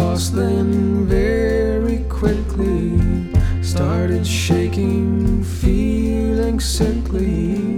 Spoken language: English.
lost, then very quickly started shaking, feeling sickly.